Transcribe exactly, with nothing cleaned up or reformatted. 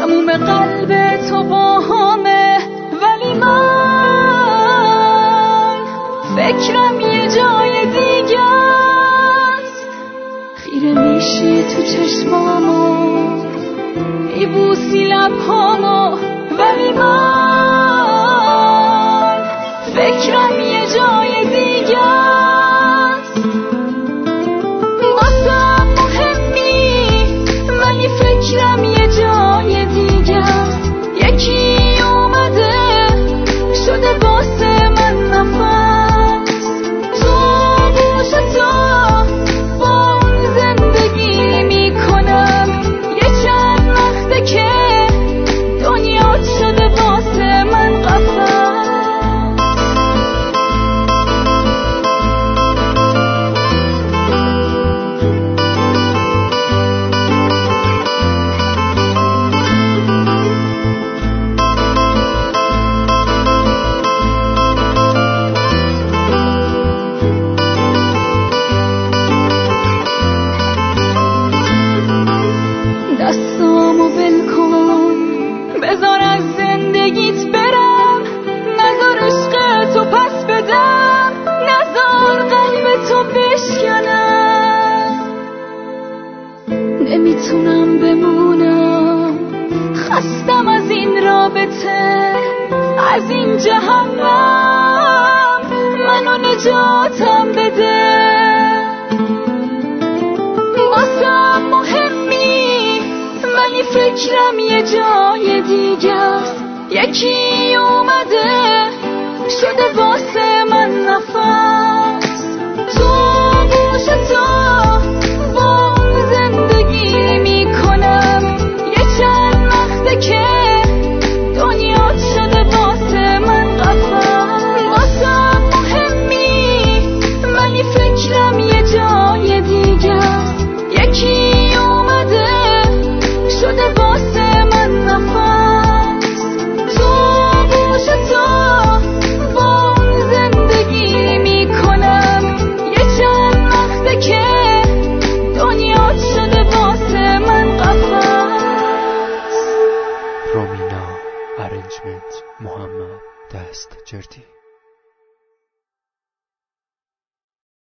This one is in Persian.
تموم قلب تو با همه، ولی من فکرم یه جای دیگه است. خیره میشی تو چشمامو، میبوسی لبهامو، ولی من فکرم یه جای دیگه است. واسم مهمی ولی فکرم یه جای دیگه است. یکی اومده شده واسه من نفس، تو گوش تو با اون زندگی میکنم. یه چند وقته که دنیا شده واسه من قفس. دستامو ول کن، بذار از زندگیت برم، نذار عشق تو پس بدم، نذار قلب تو بشکنم. نمیتونم بمونم، خستم از این رابطه، از این جهنم، منو نجاتم بده. واسم مهمی ولی فکرم یه جای دیگه است. یکی اومده شده واسه من نفس، تو گوش تو با اون زندگی میکنم. یه چند وقته که دنیا شده واسه من قفس. واسم مهمی ولی فکرم یه جای دیگه است. یکی اومده شده واسه من نفس، تو گوش تو با اون زندگی میکنم. یه چند وقته که دنیا شده واسه من قفس. رومینا، ارنجمنت محمد دستجردی.